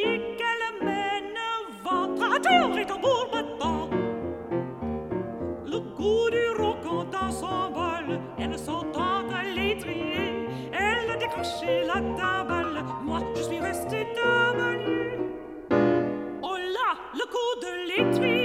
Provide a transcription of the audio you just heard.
musique, elle mène ventre à terre et tambour battant. Le goût du rocan dans son bol, elle s'entend à l'étrier. Elle a décroché la timbale, moi je suis restée dame nue. Oh là, le coup de l'étrier.